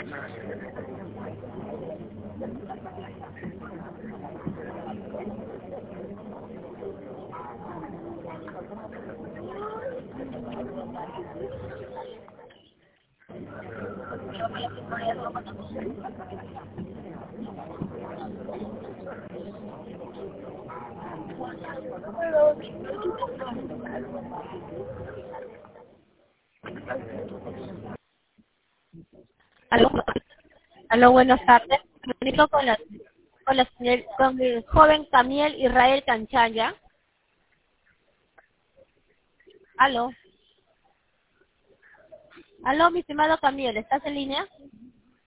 Aló, aló, buenas tardes. Me comunico con el joven Camiel Israel Canchaya. Aló, aló, mi estimado Camiel, ¿estás en línea?